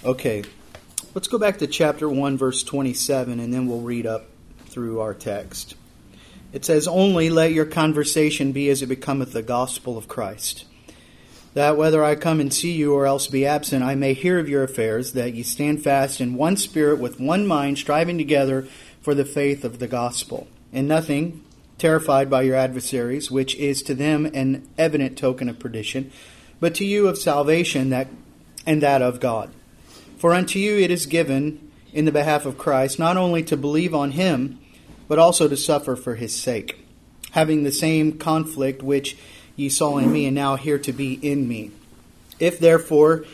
Okay, let's go back to chapter 1, verse 27, and then we'll read up through our text. It says, "Only let your conversation be as it becometh the gospel of Christ, that whether I come and see you or else be absent, I may hear of your affairs, that ye stand fast in one spirit with one mind, striving together for the faith of the gospel. In nothing terrified by your adversaries, which is to them an evident token of perdition, but to you of salvation, and that of God. For unto you it is given in the behalf of Christ, not only to believe on him, but also to suffer for his sake, having the same conflict which ye saw in me, and now hear to be in me. If there be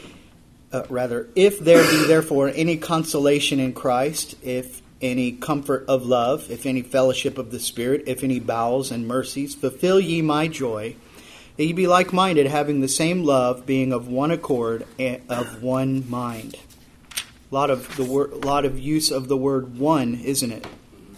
therefore any consolation in Christ, if any comfort of love, if any fellowship of the Spirit, if any bowels and mercies, fulfill ye my joy, that ye be like-minded, having the same love, being of one accord, and of one mind." A lot of use of the word "one," isn't it?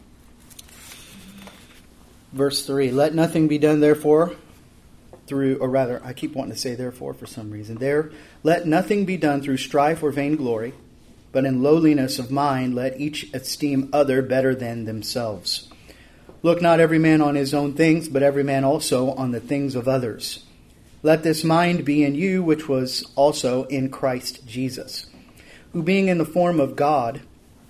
Verse 3, "Let nothing be done therefore I keep wanting to say therefore for some reason. Let nothing be done through strife or vainglory, but in lowliness of mind let each esteem other better than themselves. Look not every man on his own things, but every man also on the things of others. Let this mind be in you, which was also in Christ Jesus, who being in the form of God,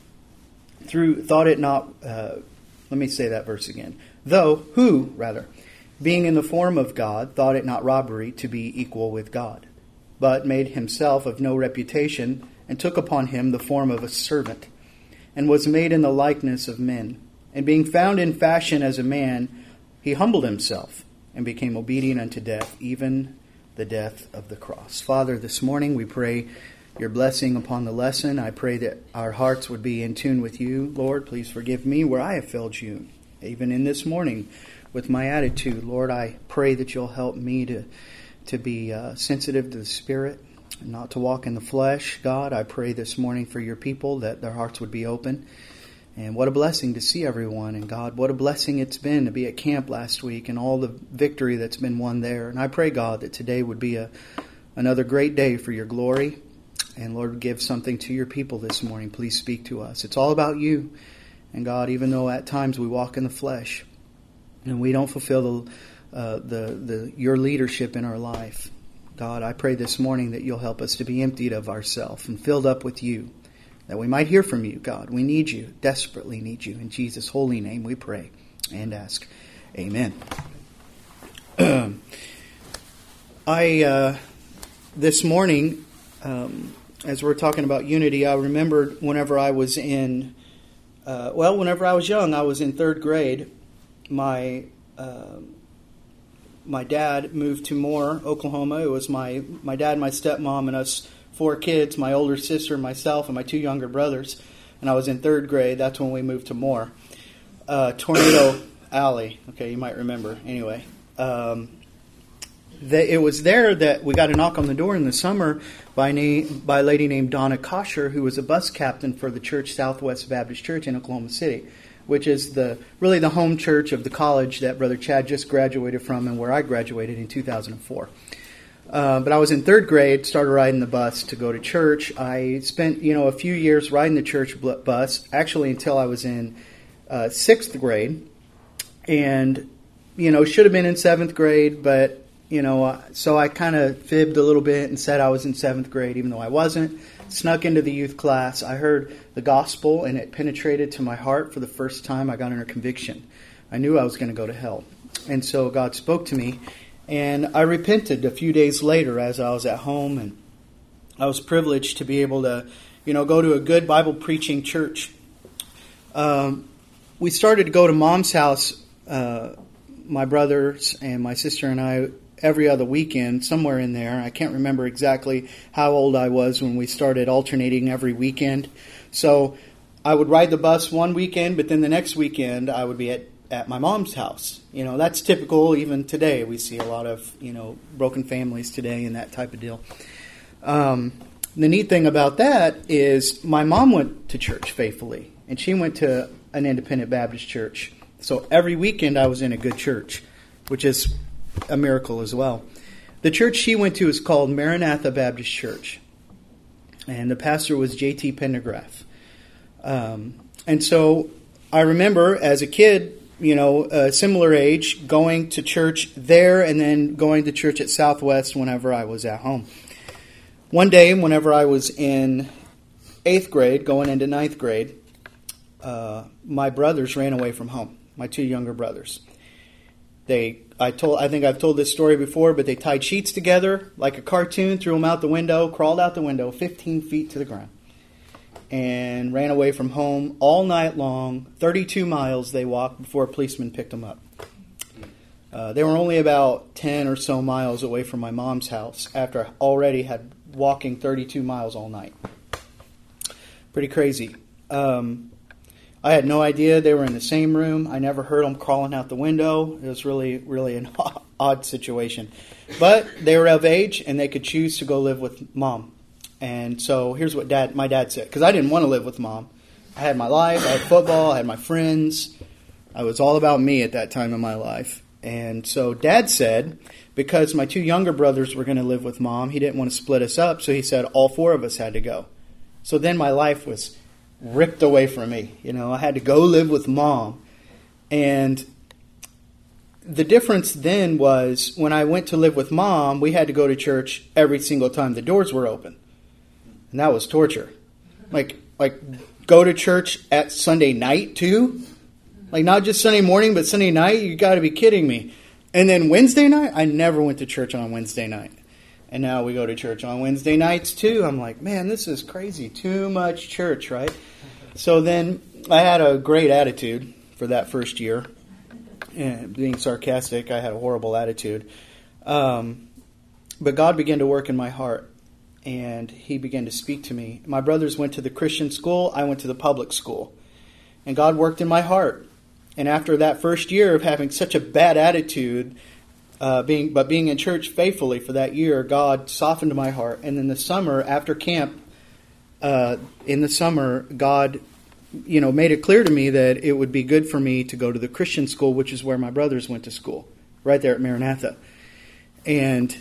being in the form of God, thought it not robbery to be equal with God, but made himself of no reputation, and took upon him the form of a servant, and was made in the likeness of men. And being found in fashion as a man, he humbled himself, and became obedient unto death, even the death of the cross." Father, this morning we pray your blessing upon the lesson. I pray that our hearts would be in tune with you. Lord, please forgive me where I have failed you, even in this morning with my attitude. Lord, I pray that you'll help me to be sensitive to the Spirit, not to walk in the flesh. God, I pray this morning for your people that their hearts would be open. And what a blessing to see everyone. And God, what a blessing it's been to be at camp last week and all the victory that's been won there. And I pray, God, that today would be another great day for your glory. And Lord, give something to your people this morning. Please speak to us. It's all about you. And God, even though at times we walk in the flesh and we don't fulfill your leadership in our life, God, I pray this morning that you'll help us to be emptied of ourselves and filled up with you, that we might hear from you, God. We need you, desperately need you. In Jesus' holy name we pray and ask. Amen. This morning, as we're talking about unity, I remembered whenever I was young, I was in third grade. My dad moved to Moore, Oklahoma. It was my dad, my stepmom, and us 4 kids, my older sister, myself, and my 2 younger brothers. And I was in third grade. That's when we moved to Moore. Tornado Alley. Okay, you might remember. Anyway, it was there that we got a knock on the door in the summer by a lady named Donna Kosher, who was a bus captain for the church, Southwest Baptist Church in Oklahoma City, which is really the home church of the college that Brother Chad just graduated from and where I graduated in 2004. But I was in third grade, started riding the bus to go to church. I spent, a few years riding the church bus, actually until I was in 6th grade. And, should have been in 7th grade, but, so I kind of fibbed a little bit and said I was in 7th grade, even though I wasn't. Snuck into the youth class. I heard the gospel, and it penetrated to my heart for the first time. I got under conviction. I knew I was going to go to hell. And so God spoke to me, and I repented a few days later as I was at home, and I was privileged to be able to, go to a good Bible preaching church. We started to go to Mom's house, my brothers and my sister and I, every other weekend, somewhere in there. I can't remember exactly how old I was when we started alternating every weekend. So I would ride the bus one weekend, but then the next weekend I would be at my mom's house. That's typical even today. We see a lot of, broken families today and that type of deal. The neat thing about that is my mom went to church faithfully, and she went to an independent Baptist church. So every weekend I was in a good church, which is a miracle as well. The church she went to is called Maranatha Baptist Church. and the pastor was J.T. Pendergraft. And so I remember as a kid, a similar age, going to church there and then going to church at Southwest whenever I was at home. One day, whenever I was in 8th grade, going into 9th grade, my brothers ran away from home, my two younger brothers. I think I've told this story before, but they tied sheets together like a cartoon, threw them out the window, crawled out the window 15 feet to the ground, and ran away from home all night long. 32 miles they walked before a policeman picked them up. They were only about 10 or so miles away from my mom's house after I already had walking 32 miles all night. Pretty crazy. I had no idea they were in the same room. I never heard them crawling out the window. It was really, really an odd situation. But they were of age, and they could choose to go live with Mom. And so here's what my dad said, because I didn't want to live with Mom. I had my life, I had football, I had my friends. I was all about me at that time in my life. And so Dad said, because my two younger brothers were going to live with Mom, he didn't want to split us up, so he said all four of us had to go. So then my life was ripped away from me. I had to go live with Mom. And the difference then was when I went to live with Mom, we had to go to church every single time the doors were open. And that was torture. Like go to church at Sunday night too? Like not just Sunday morning, but Sunday night? You got to be kidding me. And then Wednesday night? I never went to church on Wednesday night. And now we go to church on Wednesday nights too. I'm like, man, this is crazy. Too much church, right? So then I had a great attitude for that first year. And being sarcastic, I had a horrible attitude. But God began to work in my heart. And He began to speak to me. My brothers went to the Christian school. I went to the public school. And God worked in my heart. And after that first year of having such a bad attitude, being in church faithfully for that year, God softened my heart. And in the summer, after camp, God, made it clear to me that it would be good for me to go to the Christian school, which is where my brothers went to school, right there at Maranatha. And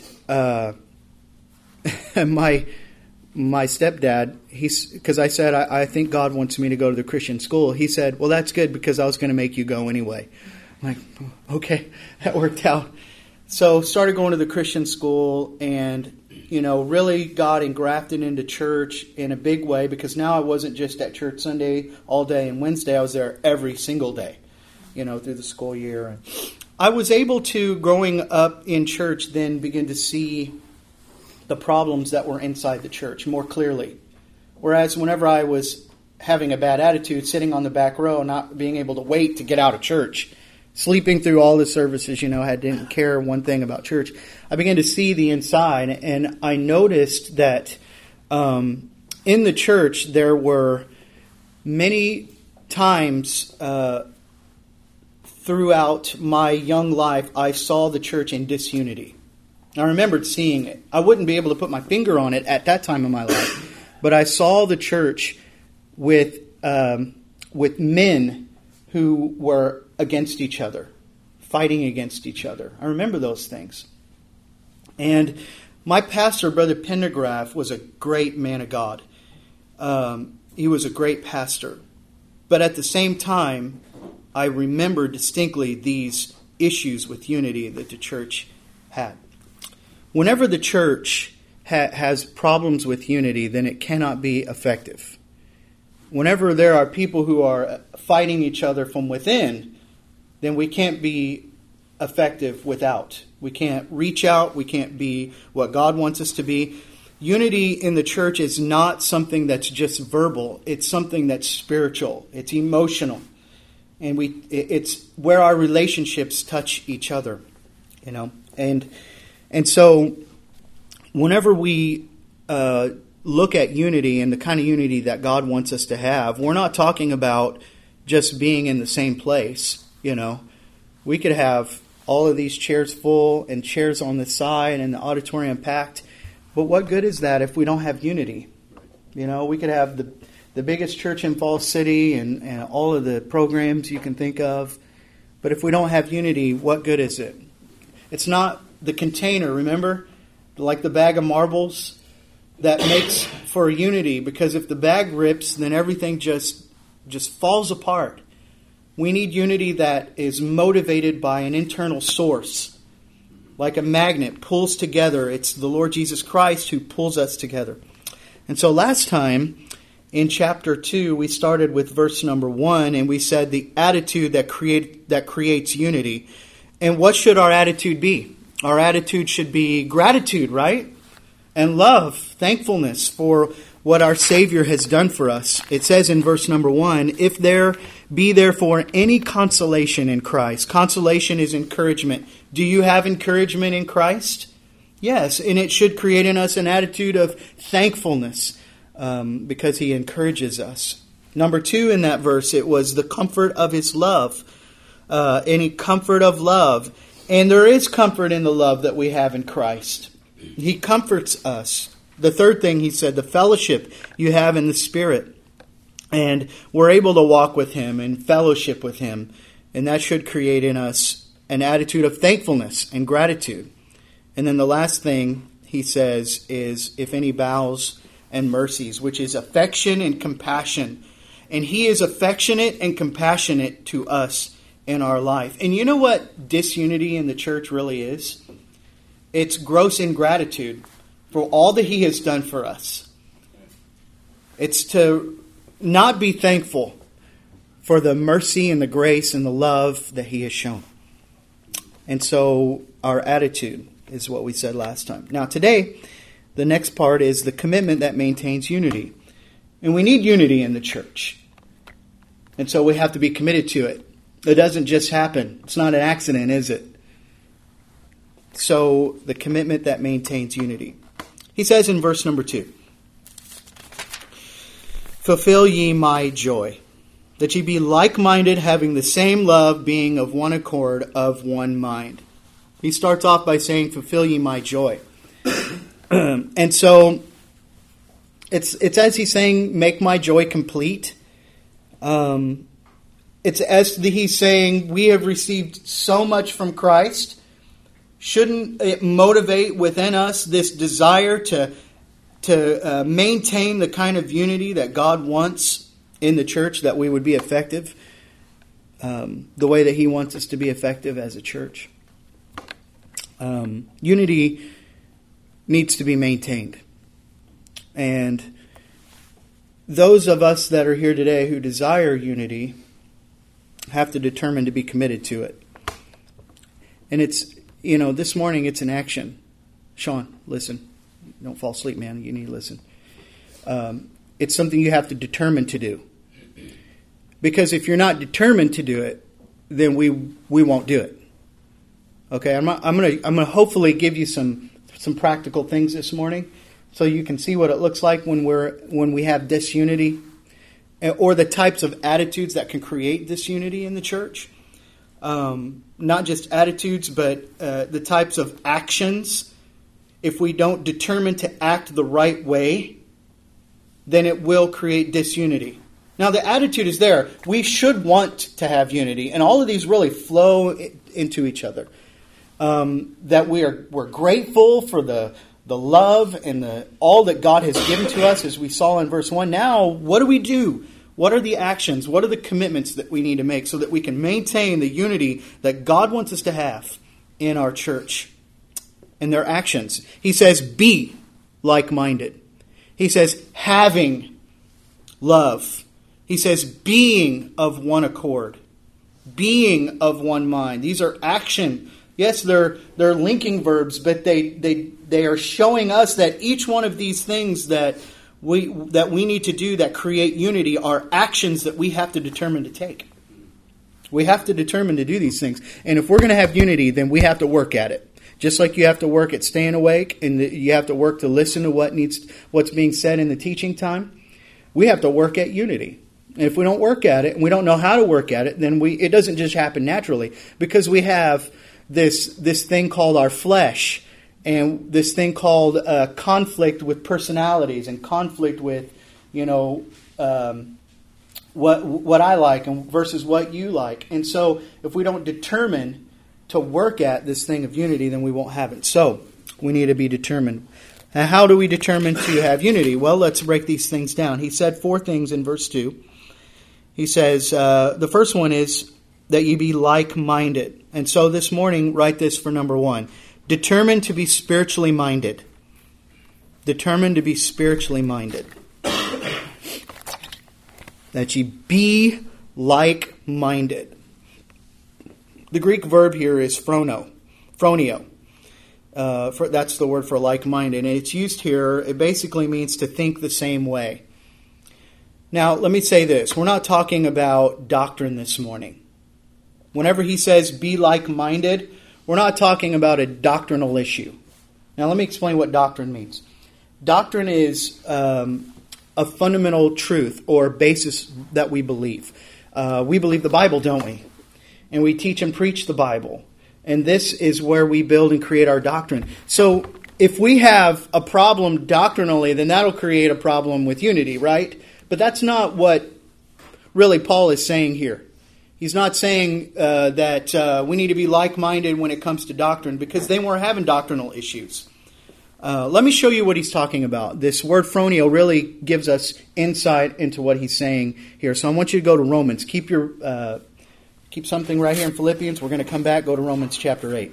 my stepdad, because I said, I think God wants me to go to the Christian school. He said, well, that's good because I was going to make you go anyway. I'm like, okay, that worked out. So started going to the Christian school and, really got engrafted into church in a big way because now I wasn't just at church Sunday all day and Wednesday. I was there every single day, through the school year. And I was able to, growing up in church, then begin to see the problems that were inside the church more clearly. Whereas whenever I was having a bad attitude, sitting on the back row, not being able to wait to get out of church, sleeping through all the services, I didn't care one thing about church. I began to see the inside, and I noticed that in the church there were many times throughout my young life I saw the church in disunity. I remembered seeing it. I wouldn't be able to put my finger on it at that time in my life, but I saw the church with men who were against each other, fighting against each other. I remember those things. And my pastor, Brother Pendergraft, was a great man of God. He was a great pastor. But at the same time, I remember distinctly these issues with unity that the church had. Whenever the church has problems with unity, then it cannot be effective. Whenever there are people who are fighting each other from within, then we can't be effective without. We can't reach out. We can't be what God wants us to be. Unity in the church is not something that's just verbal. It's something that's spiritual. It's emotional. And it's where our relationships touch each other, And so whenever we look at unity and the kind of unity that God wants us to have, we're not talking about just being in the same place, We could have all of these chairs full and chairs on the side and the auditorium packed. But what good is that if we don't have unity? We could have the biggest church in Falls City and all of the programs you can think of. But if we don't have unity, what good is it? It's not the container, remember? Like the bag of marbles. that makes for unity, because if the bag rips, then everything just falls apart. We need unity that is motivated by an internal source. Like a magnet pulls together. It's the Lord Jesus Christ who pulls us together. And so last time in chapter 2, we started with verse number 1, and we said the attitude that creates unity. And what should our attitude be? Our attitude should be gratitude, right? And love, thankfulness for what our Savior has done for us. It says in verse number 1, if there be therefore any consolation in Christ. Consolation is encouragement. Do you have encouragement in Christ? Yes, and it should create in us an attitude of thankfulness because He encourages us. Number 2 in that verse, it was the comfort of His love. Any comfort of love. And there is comfort in the love that we have in Christ. He comforts us. The third thing he said, the fellowship you have in the Spirit. And we're able to walk with Him and fellowship with Him. And that should create in us an attitude of thankfulness and gratitude. And then the last thing he says is, if any bowels and mercies, which is affection and compassion. And He is affectionate and compassionate to us in our life. And you know what disunity in the church really is? It's gross ingratitude for all that He has done for us. It's to not be thankful for the mercy and the grace and the love that He has shown. And so our attitude is what we said last time. Now today, the next part is the commitment that maintains unity. And we need unity in the church. And so we have to be committed to it. It doesn't just happen. It's not an accident, is it? So the commitment that maintains unity. He says in verse number 2, fulfill ye my joy, that ye be like-minded, having the same love, being of one accord, of one mind. He starts off by saying, fulfill ye my joy. And so it's as he's saying, make my joy complete. It's as he's saying, we have received so much from Christ. Shouldn't it motivate within us this desire to maintain the kind of unity that God wants in the church, that we would be effective the way that He wants us to be effective as a church? Unity needs to be maintained. And those of us that are here today who desire unity have to determine to be committed to it. And it's, this morning it's an action. Sean, listen. Don't fall asleep, man. You need to listen. It's something you have to determine to do. Because if you're not determined to do it, then we won't do it. Okay, I'm gonna hopefully give you some practical things this morning, so you can see what it looks like when we have disunity, or the types of attitudes that can create disunity in the church. Not just attitudes, but the types of actions. If we don't determine to act the right way, then it will create disunity. Now, the attitude is there. We should want to have unity, and all of these really flow into each other. That we're grateful for the love and all that God has given to us, as we saw in verse 1. Now, what do we do? What are the actions? What are the commitments that we need to make so that we can maintain the unity that God wants us to have in our church? And their actions. He says, be like-minded. He says, having love. He says, being of one accord. Being of one mind. These are action. Yes, they're linking verbs, but they are showing us that each one of these things that we need to do that create unity are actions that we have to determine to take. We have to determine to do these things. And if we're going to have unity, then we have to work at it. Just like you have to work at staying awake, and you have to work to listen to what's being said in the teaching time, we have to work at unity. And if we don't work at it, and we don't know how to work at it, then it doesn't just happen naturally, because we have this thing called our flesh, and this thing called conflict with personalities, and conflict with what I like and versus what you like. And so if we don't determine to work at this thing of unity, then we won't have it. So we need to be determined. How do we determine to have unity? Well, let's break these things down. He said 4 things in verse 2. He says, the first one is that ye be like-minded. And so this morning, write this for number 1. Determined to be spiritually minded. Determined to be spiritually minded. That ye be like-minded. The Greek verb here is phronio. That's the word for like-minded. And it's used here, it basically means to think the same way. Now, let me say this. We're not talking about doctrine this morning. Whenever he says be like-minded, we're not talking about a doctrinal issue. Now, let me explain what doctrine means. Doctrine is a fundamental truth or basis that we believe. We believe the Bible, don't we? And we teach and preach the Bible. And this is where we build and create our doctrine. So if we have a problem doctrinally, then that'll create a problem with unity, right? But that's not what really Paul is saying here. He's not saying that we need to be like-minded when it comes to doctrine, because they weren't having doctrinal issues. Let me show you what he's talking about. This word phronio really gives us insight into what he's saying here. So I want you to go to Romans. Keep something right here in Philippians. We're going to come back, go to Romans chapter 8.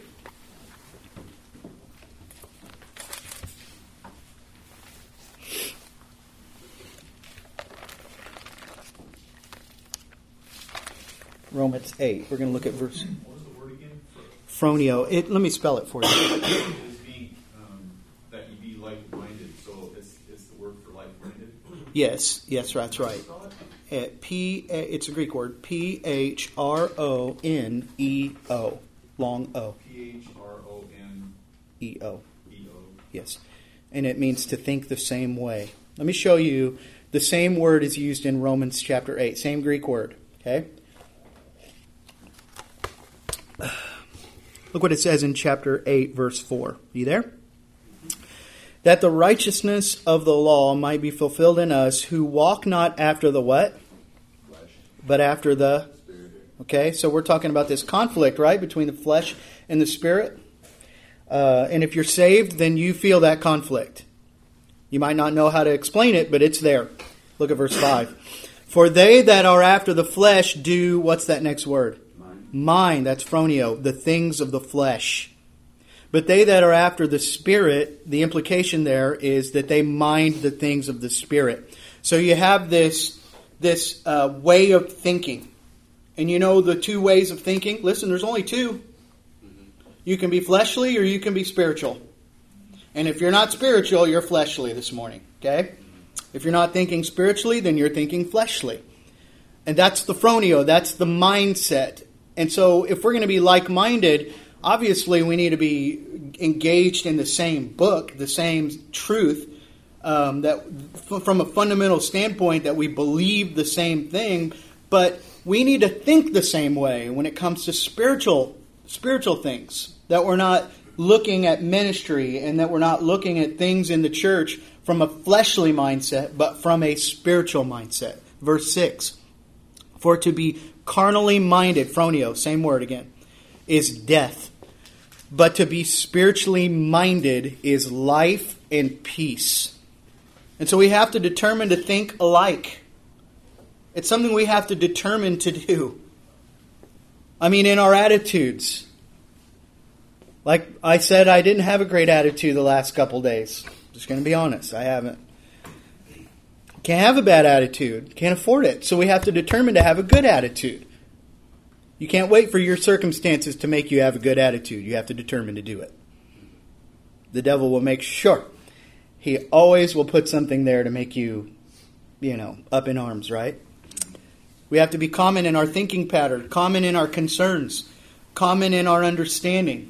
Romans 8. We're going to look at verse... What was the word again? Phronio. Let me spell it for you. Is being, that you be like-minded. So it's the word for like-minded? Yes, that's right. It's a Greek word. Phroneo. Long O. Phroneo. Yes. And it means to think the same way. Let me show you. The same word is used in Romans chapter 8. Same Greek word. Okay? Look what it says in chapter 8, verse 4. Are you there? That the righteousness of the law might be fulfilled in us who walk not after the what? Flesh. But after the... Spirit. Okay, so we're talking about this conflict, right, between the flesh and the spirit. And if you're saved, then you feel that conflict. You might not know how to explain it, but it's there. Look at verse 5. For they that are after the flesh do... What's that next word? Mind, that's phronio, the things of the flesh. But they that are after the Spirit, the implication there is that they mind the things of the Spirit. So you have this way of thinking. And you know the 2 ways of thinking? Listen, there's only 2. You can be fleshly or you can be spiritual. And if you're not spiritual, you're fleshly this morning. Okay? If you're not thinking spiritually, then you're thinking fleshly. And that's the phronio, that's the mindset. And so if we're going to be like-minded, obviously we need to be engaged in the same book, the same truth, that from a fundamental standpoint that we believe the same thing, but we need to think the same way when it comes to spiritual things, that we're not looking at ministry and that we're not looking at things in the church from a fleshly mindset, but from a spiritual mindset. Verse 6, for to be carnally minded, phronio, same word again, is death. But to be spiritually minded is life and peace. And so we have to determine to think alike. It's something we have to determine to do. I mean, in our attitudes. Like I said, I didn't have a great attitude the last couple days. Just going to be honest, I haven't. Can't have a bad attitude. Can't afford it. So we have to determine to have a good attitude. You can't wait for your circumstances to make you have a good attitude. You have to determine to do it. The devil will make sure. He always will put something there to make you, up in arms, right? We have to be common in our thinking pattern, common in our concerns, common in our understanding.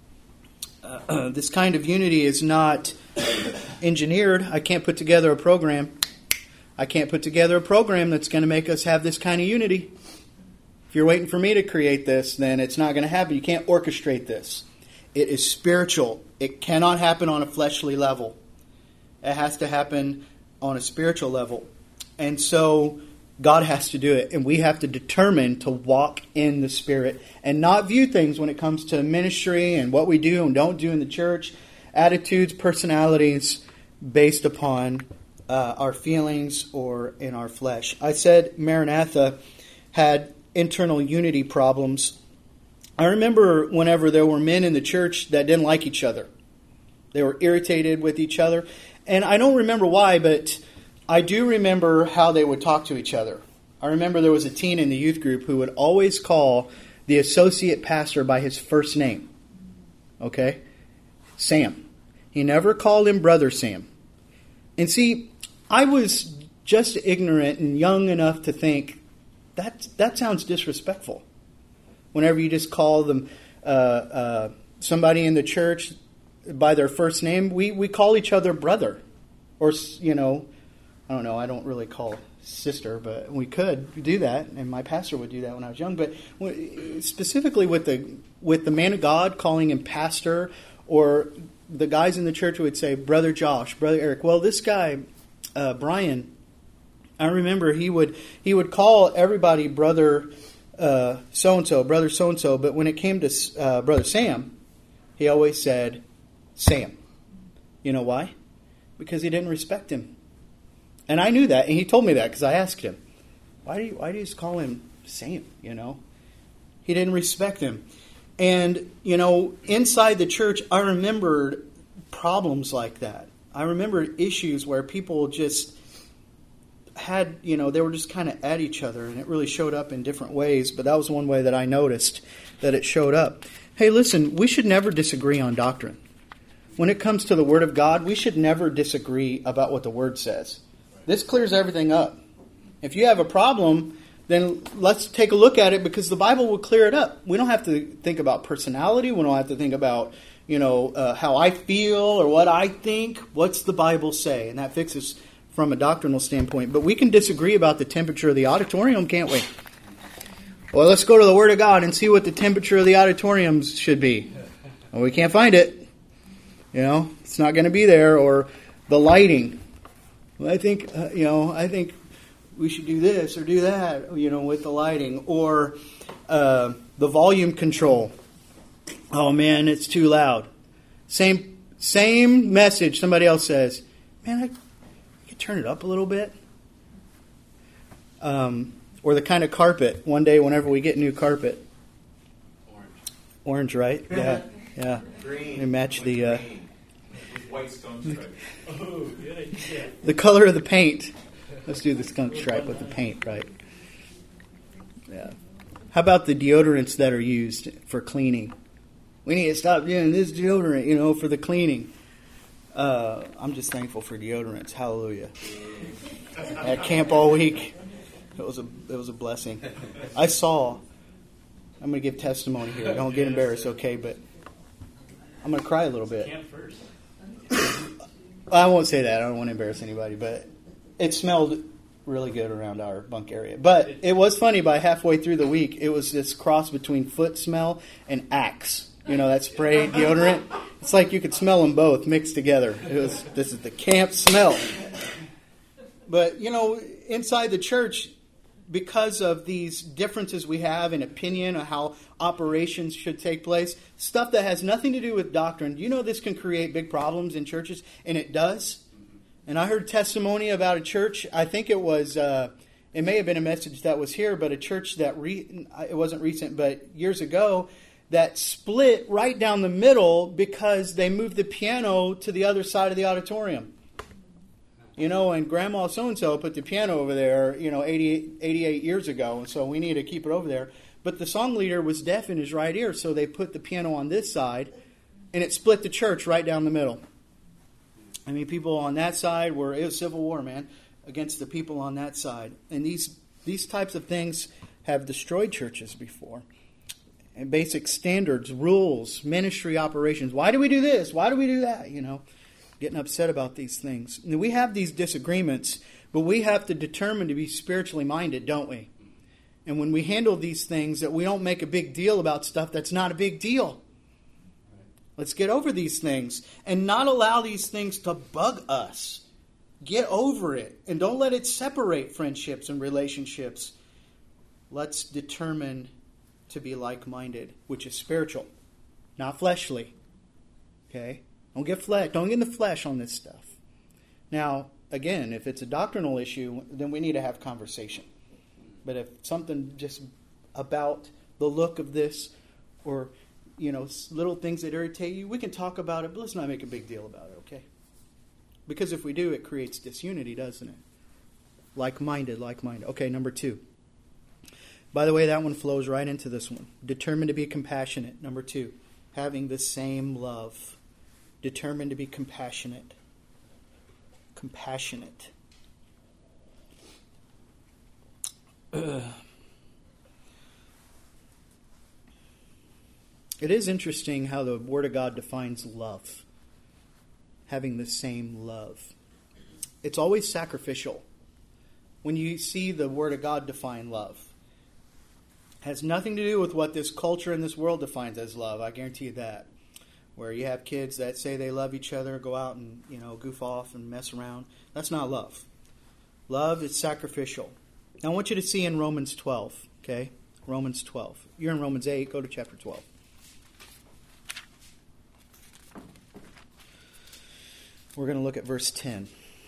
This kind of unity is not engineered. I can't put together a program. I can't put together a program that's going to make us have this kind of unity. If you're waiting for me to create this, then it's not going to happen. You can't orchestrate this. It is spiritual. It cannot happen on a fleshly level. It has to happen on a spiritual level. And so God has to do it. And we have to determine to walk in the Spirit and not view things when it comes to ministry and what we do and don't do in the church attitudes, personalities based upon our feelings or in our flesh. I said Maranatha had internal unity problems. I remember whenever there were men in the church that didn't like each other. They were irritated with each other. And I don't remember why, but I do remember how they would talk to each other. I remember there was a teen in the youth group who would always call the associate pastor by his first name. Okay? Sam. He never called him Brother Sam. And see, I was just ignorant and young enough to think that sounds disrespectful. Whenever you just call them somebody in the church by their first name, we call each other brother. Or, I don't know, I don't really call sister, but we could do that, and my pastor would do that when I was young. But specifically with the man of God, calling him pastor, or the guys in the church would say Brother Josh, Brother Eric. Well, this guy Brian, I remember he would call everybody brother so and so, brother so and so. But when it came to Brother Sam, he always said Sam. You know why? Because he didn't respect him. And I knew that, and he told me that because I asked him, why do you just call him Sam, He didn't respect him. And, inside the church, I remembered problems like that. I remembered issues where people just had, they were just kind of at each other, and it really showed up in different ways. But that was one way that I noticed that it showed up. Hey, listen, we should never disagree on doctrine. When it comes to the Word of God, we should never disagree about what the Word says. This clears everything up. If you have a problem, then let's take a look at it, because the Bible will clear it up. We don't have to think about personality. We don't have to think about, how I feel or what I think. What's the Bible say? And that fixes from a doctrinal standpoint. But we can disagree about the temperature of the auditorium, can't we? Well, let's go to the Word of God and see what the temperature of the auditoriums should be. Well, we can't find it. It's not going to be there. Or the lighting. Well, I think we should do this or do that, with the lighting. Or the volume control. Oh, man, it's too loud. Same message. Somebody else says, man, I could turn it up a little bit. Or the kind of carpet. One day, whenever we get new carpet. Orange, right? Yeah. Yeah. Green. They match the... Green. With white skunk stripe. Oh, good. Yeah. The color of the paint. Let's do the skunk stripe with the paint, right? Yeah. How about the deodorants that are used for cleaning? We need to stop doing this deodorant, for the cleaning. I'm just thankful for deodorants. Hallelujah. At camp all week, it was a blessing. I'm going to give testimony here. Don't get embarrassed, okay? But I'm going to cry a little bit. Camp first. I won't say that. I don't want to embarrass anybody, but it smelled really good around our bunk area. But it was funny, by halfway through the week, it was this cross between foot smell and Axe. That spray deodorant. It's like you could smell them both mixed together. This is the camp smell. But, inside the church, because of these differences we have in opinion on how operations should take place, stuff that has nothing to do with doctrine, this can create big problems in churches, and it does. And I heard testimony about a church, I think it was, it may have been a message that was here, but a church that, it wasn't recent, but years ago, that split right down the middle because they moved the piano to the other side of the auditorium. And Grandma so-and-so put the piano over there, 88 years ago, and so we need to keep it over there. But the song leader was deaf in his right ear, so they put the piano on this side, and it split the church right down the middle. I mean, people on that side it was civil war, man, against the people on that side. And these types of things have destroyed churches before. And basic standards, rules, ministry operations. Why do we do this? Why do we do that? Getting upset about these things. And we have these disagreements, but we have to determine to be spiritually minded, don't we? And when we handle these things, that we don't make a big deal about stuff that's not a big deal. Let's get over these things and not allow these things to bug us. Get over it and don't let it separate friendships and relationships. Let's determine to be like-minded, which is spiritual, not fleshly. Okay? Don't get in the flesh on this stuff. Now, again, if it's a doctrinal issue, then we need to have conversation. But if something just about the look of this, or little things that irritate you, we can talk about it, but let's not make a big deal about it, okay? Because if we do, it creates disunity, doesn't it? Like-minded. Okay, number 2. By the way, that one flows right into this one. Determined to be compassionate. Number 2, having the same love. Determined to be compassionate. Compassionate. It is interesting how the Word of God defines love. Having the same love. It's always sacrificial. When you see the Word of God define love, it has nothing to do with what this culture and this world defines as love. I guarantee you that. Where you have kids that say they love each other, go out and goof off and mess around. That's not love. Love is sacrificial. Now I want you to see in Romans 12. Okay, Romans 12. You're in Romans 8. Go to chapter 12. We're going to look at verse 10.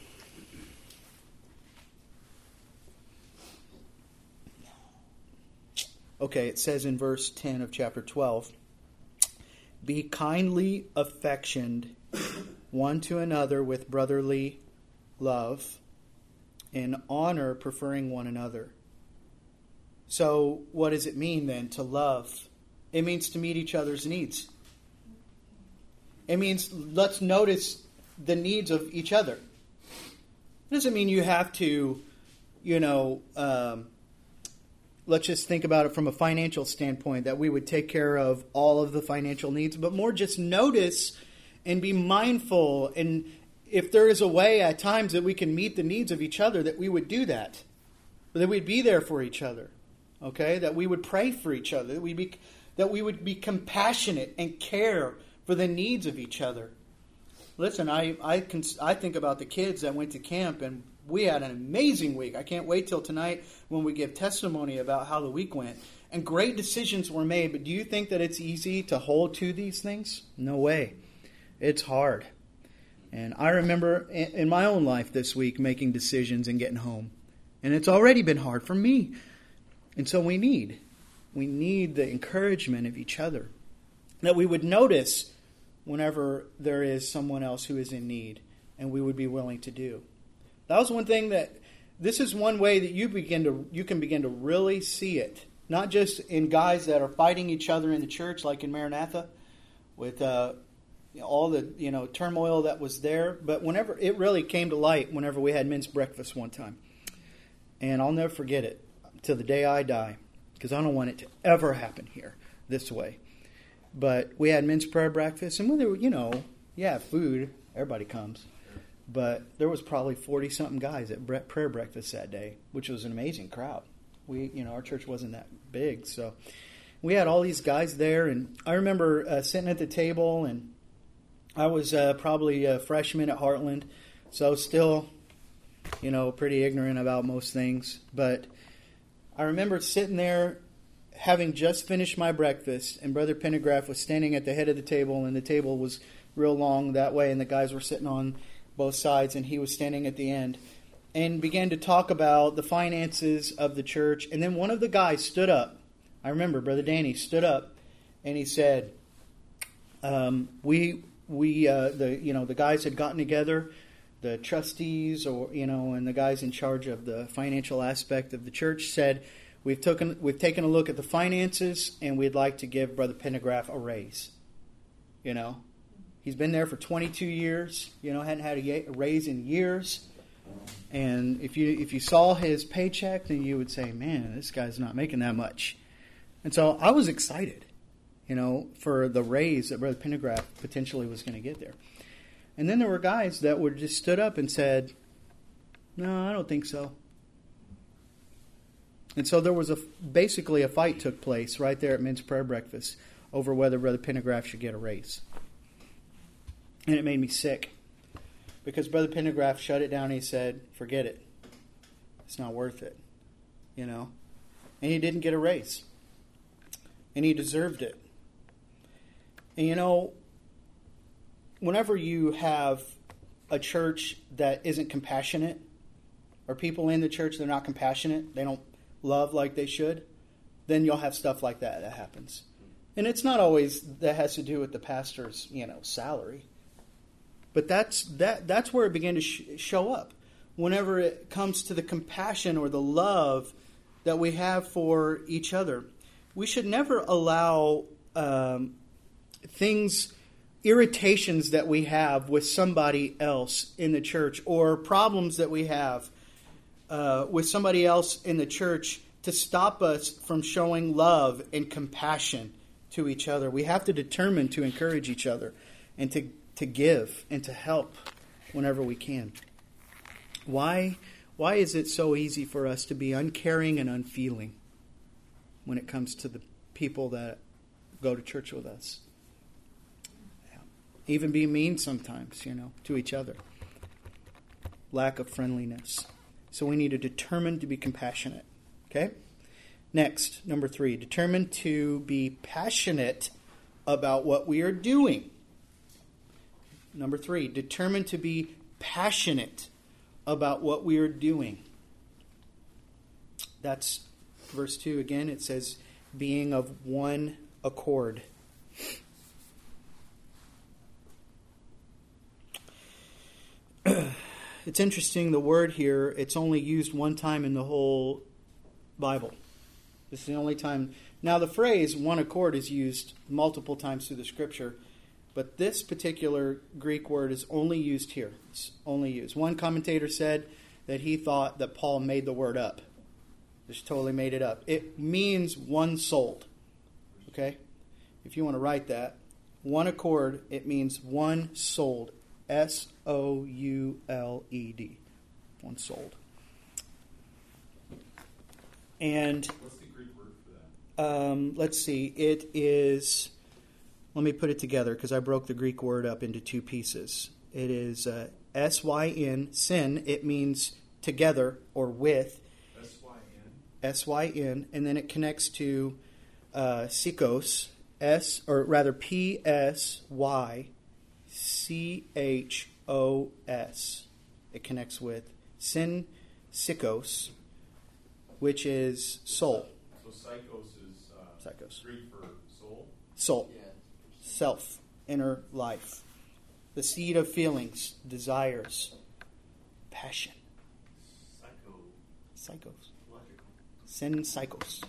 Okay, it says in verse 10 of chapter 12, be kindly affectioned one to another with brotherly love, in honor preferring one another. So what does it mean then to love? It means to meet each other's needs. It means let's notice the needs of each other. It doesn't mean you have to, let's just think about it from a financial standpoint, that we would take care of all of the financial needs, but more just notice and be mindful. And if there is a way at times that we can meet the needs of each other, that we would do that. That we'd be there for each other. Okay? That we would pray for each other. That we would be compassionate and care for the needs of each other. Listen, I think about the kids that went to camp, and we had an amazing week. I can't wait till tonight when we give testimony about how the week went. And great decisions were made, but do you think that it's easy to hold to these things? No way. It's hard. And I remember in my own life this week making decisions and getting home. And it's already been hard for me. And so we need the encouragement of each other. That we would notice whenever there is someone else who is in need, and we would be willing to do. That was one thing this is one way that you can begin to really see it. Not just in guys that are fighting each other in the church, like in Maranatha, with all the turmoil that was there, but whenever it really came to light, whenever we had men's breakfast one time, and I'll never forget it till the day I die, because I don't want it to ever happen here this way. But we had men's prayer breakfast, and when there were, food, everybody comes. But there was probably 40-something guys at prayer breakfast that day, which was an amazing crowd. Our church wasn't that big, so we had all these guys there. And I remember sitting at the table, and I was probably a freshman at Heartland, so still, pretty ignorant about most things. But I remember sitting there, having just finished my breakfast, and Brother Pendergraft was standing at the head of the table, and the table was real long that way, and the guys were sitting on both sides, and he was standing at the end, and began to talk about the finances of the church. And then one of the guys stood up. I remember Brother Danny stood up, and he said, the guys had gotten together, the trustees, and the guys in charge of the financial aspect of the church said, We've taken a look at the finances, and we'd like to give Brother Pendergraft a raise. He's been there for 22 years. Hadn't had a raise in years. And if you saw his paycheck, then you would say, "Man, this guy's not making that much." And so I was excited, for the raise that Brother Pendergraft potentially was going to get there. And then there were guys that were just stood up and said, "No, I don't think so." And so there was basically a fight took place right there at men's prayer breakfast over whether Brother Pendergraft should get a raise. And it made me sick. Because Brother Pendergraft shut it down and he said, "Forget it. It's not worth it." And he didn't get a raise. And he deserved it. And whenever you have a church that isn't compassionate, or people in the church that are not compassionate, they don't love like they should, then you'll have stuff like that happens. And it's not always that has to do with the pastor's, salary. But that's where it began to show up. Whenever it comes to the compassion or the love that we have for each other, we should never allow irritations that we have with somebody else in the church, or problems that we have with somebody else in the church, to stop us from showing love and compassion to each other. We have to determine to encourage each other and to give and to help whenever we can. Why is it so easy for us to be uncaring and unfeeling when it comes to the people that go to church with us? Even be mean sometimes, to each other. Lack of friendliness. So we need to determine to be compassionate. Okay? Next, number 3, determine to be passionate about what we are doing. Number 3, determine to be passionate about what we are doing. That's verse 2 again. It says, being of one accord. It's interesting, the word here, it's only used one time in the whole Bible. This is the only time. Now, the phrase one accord is used multiple times through the Scripture, but this particular Greek word is only used here. It's only used. One commentator said that he thought that Paul made the word up. Just totally made it up. It means one souled. Okay? If you want to write that, one accord, it means one souled. S-O-U-L-E-D. One souled. And what's the Greek word for that? Let's see. It is, let me put it together because I broke the Greek word up into 2 pieces. It is S-Y-N, sin. It means together or with. S-Y-N. S-Y-N. And then it connects to psychos, P-S-Y-C-H-O-S. It connects with sin, psychos, which is soul. So psychos is Psychos. Greek for soul? Soul. Self. Inner life. The seed of feelings, desires, passion. Psychos. Sin, psychos.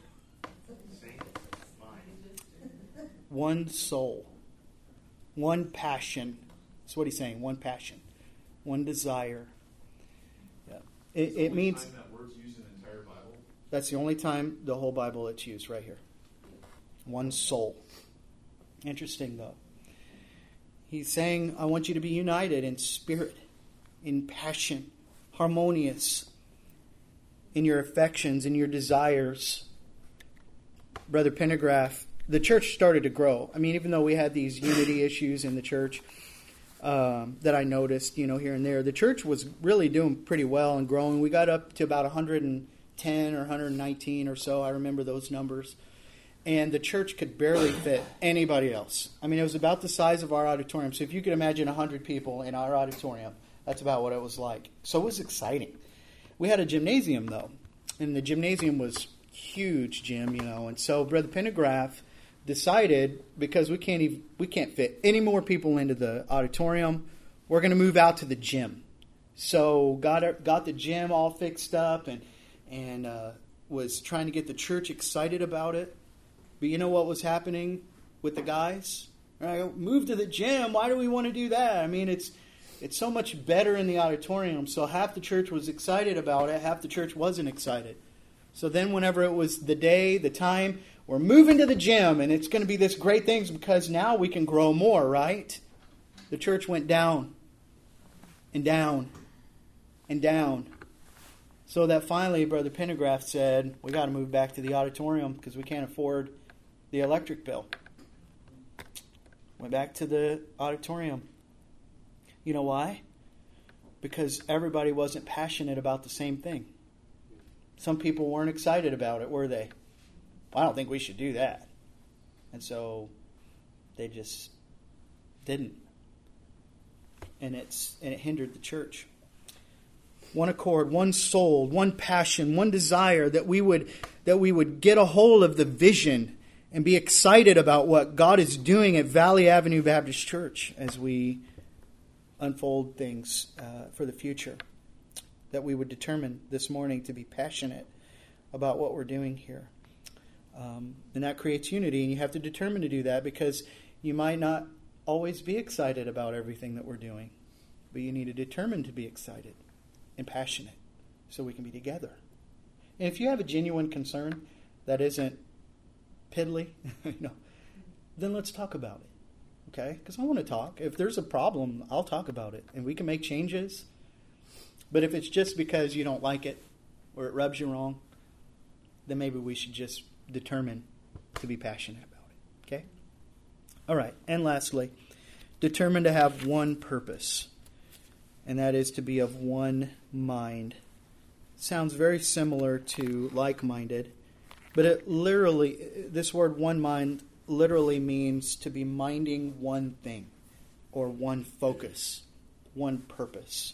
One soul. One passion. That's what he's saying. One passion. One desire. Yeah. It means... Time that word's used in the entire Bible? That's the only time the whole Bible it's used, right here. One soul. Interesting, though. He's saying, I want you to be united in spirit, in passion, harmonious, in your affections, in your desires. Brother Pendergraft, the church started to grow. I mean, even though we had these unity issues in the church that I noticed, here and there, the church was really doing pretty well and growing. We got up to about 110 or 119 or so. I remember those numbers. And the church could barely fit anybody else. I mean, it was about the size of our auditorium. So if you could imagine 100 people in our auditorium, that's about what it was like. So it was exciting. We had a gymnasium, though. And the gymnasium was huge gym, And so Brother Pendergraft decided, because we can't fit any more people into the auditorium, we're going to move out to the gym. So got the gym all fixed up and was trying to get the church excited about it. But you know what was happening with the guys? Right, move to the gym. Why do we want to do that? I mean, it's so much better in the auditorium. So half the church was excited about it. Half the church wasn't excited. So then whenever it was the day, the time, we're moving to the gym, and it's going to be this great thing because now we can grow more, right? The church went down and down and down. So that finally Brother Pendergraft said, we got to move back to the auditorium because we can't afford the electric bill. Went back to the auditorium. You know why? Because everybody wasn't passionate about the same thing. Some people weren't excited about it, were they? I don't think we should do that. And so they just didn't. and it hindered the church. One accord, one soul, one passion, one desire that we would get a hold of the vision and be excited about what God is doing at Valley Avenue Baptist Church as we unfold things for the future. That we would determine this morning to be passionate about what we're doing here. And that creates unity, and you have to determine to do that because you might not always be excited about everything that we're doing. But you need to determine to be excited and passionate so we can be together. And if you have a genuine concern that isn't piddly, then let's talk about it. Okay? Because I want to talk. If there's a problem, I'll talk about it. And we can make changes. But if it's just because you don't like it or it rubs you wrong, then maybe we should just determine to be passionate about it. Okay? All right. And lastly, determine to have one purpose. And that is to be of one mind. Sounds very similar to like-minded. But this word one mind literally means to be minding one thing or one focus, one purpose.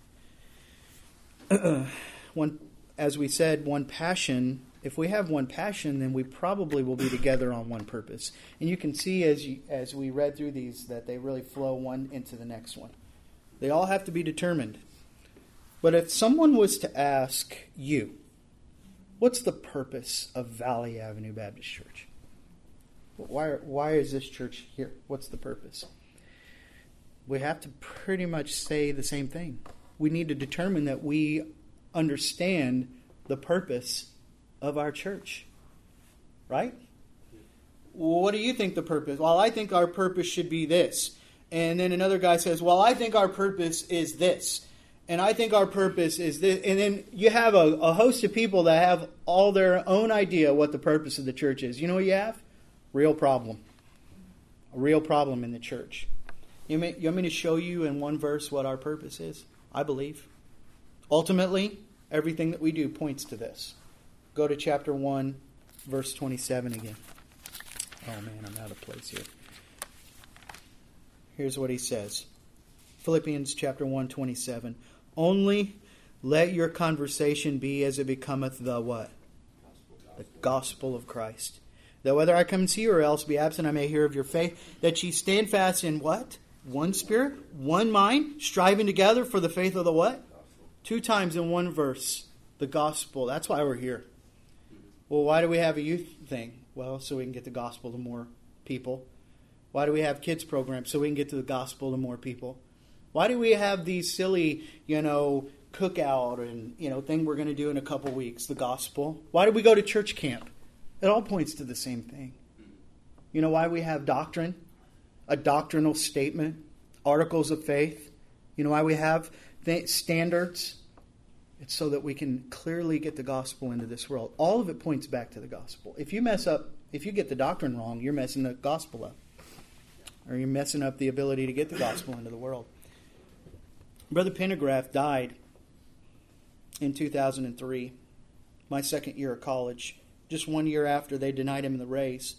As we said, one passion. If we have one passion, then we probably will be together on one purpose. And you can see as we read through these that they really flow one into the next one. They all have to be determined. But if someone was to ask you, what's the purpose of Valley Avenue Baptist Church? Why is this church here? What's the purpose? We have to pretty much say the same thing. We need to determine that we understand the purpose of our church. Right? What do you think the purpose? Well, I think our purpose should be this. And then another guy says, well, I think our purpose is this. And I think our purpose is this. And then you have a host of people that have all their own idea what the purpose of the church is. You know what you have? Real problem. A real problem in the church. You want me to show you in one verse what our purpose is? I believe. Ultimately, everything that we do points to this. Go to chapter 1, verse 27 again. Oh man, I'm out of place here. Here's what he says. Philippians chapter 1, 27. Only let your conversation be as it becometh the what? The gospel of Christ. That whether I come and see you or else be absent, I may hear of your faith. That ye stand fast in what? One spirit, one mind, striving together for the faith of the what? 2 times in one verse. The gospel. That's why we're here. Well, why do we have a youth thing? Well, so we can get the gospel to more people. Why do we have kids programs? So we can get to the gospel to more people. Why do we have these silly, cookout and, thing we're going to do in a couple weeks, the gospel? Why do we go to church camp? It all points to the same thing. You know why we have doctrine? A doctrinal statement, articles of faith. You know why we have standards? It's so that we can clearly get the gospel into this world. All of it points back to the gospel. If you mess up, if you get the doctrine wrong, you're messing the gospel up. Or you're messing up the ability to get the gospel into the world. Brother Pendergraft died in 2003, my second year of college, just 1 year after they denied him the raise.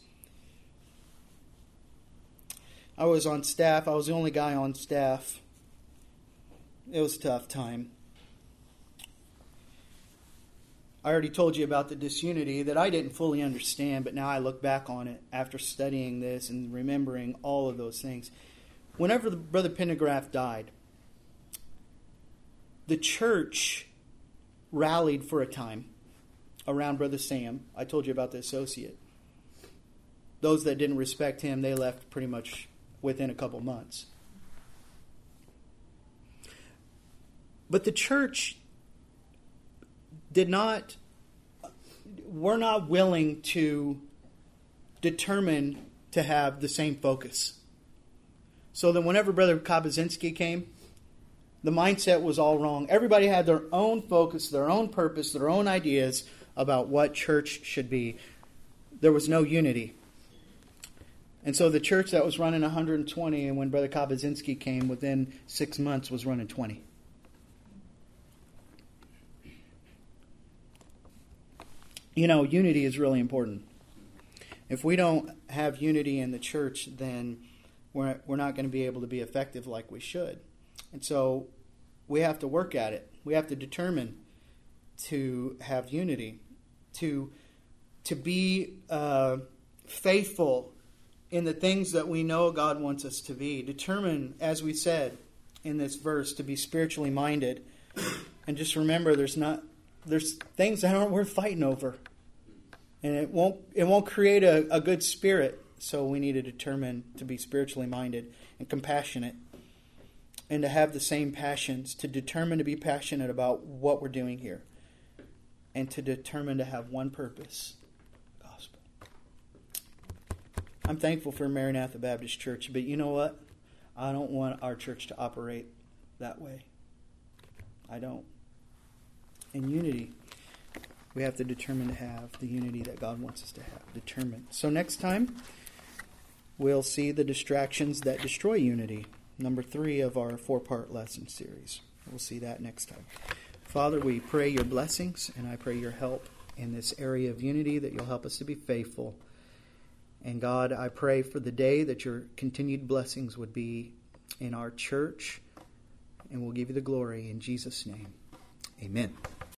I was on staff. I was the only guy on staff. It was a tough time. I already told you about the disunity that I didn't fully understand, but now I look back on it after studying this and remembering all of those things. Whenever Brother Pendergraft died, the church rallied for a time around Brother Sam. I told you about the associate. Those that didn't respect him, they left pretty much within a couple months. But the church we're not willing to determine to have the same focus. So that whenever Brother Kabazinski came, the mindset was all wrong. Everybody had their own focus, their own purpose, their own ideas about what church should be. There was no unity. And so the church that was running 120, and when Brother Kabazinski came, within 6 months was running 20. Unity is really important. If we don't have unity in the church, then we're not going to be able to be effective like we should. And so we have to work at it. We have to determine to have unity, to be faithful in the things that we know God wants us to be. Determine, as we said in this verse, to be spiritually minded. And just remember, there's things that aren't worth fighting over. And it won't create a good spirit. So we need to determine to be spiritually minded and compassionate, and to have the same passions, to determine to be passionate about what we're doing here, and to determine to have one purpose: gospel. I'm thankful for Maranatha Baptist Church, but you know what? I don't want our church to operate that way. I don't. In unity, we have to determine to have the unity that God wants us to have. Determine. So next time, we'll see the distractions that destroy unity. Number 3 of our 4-part lesson series. We'll see that next time. Father, we pray your blessings, and I pray your help in this area of unity, that you'll help us to be faithful. And God, I pray for the day that your continued blessings would be in our church, and we'll give you the glory in Jesus' name. Amen.